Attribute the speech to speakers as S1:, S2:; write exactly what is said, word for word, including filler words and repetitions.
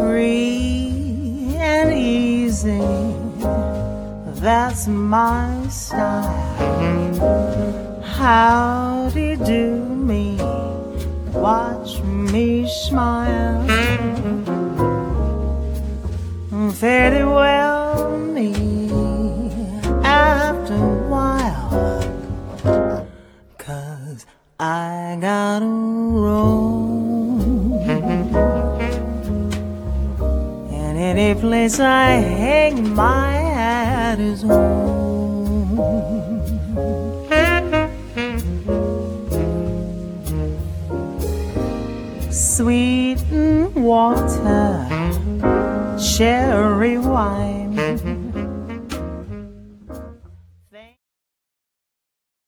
S1: free and easy, that's my style. Howdy do me, watch me smile. Fairly well me after a while, 'cause I gotta roam, and any place I hang my hat is home. Sweet water, cherry wine,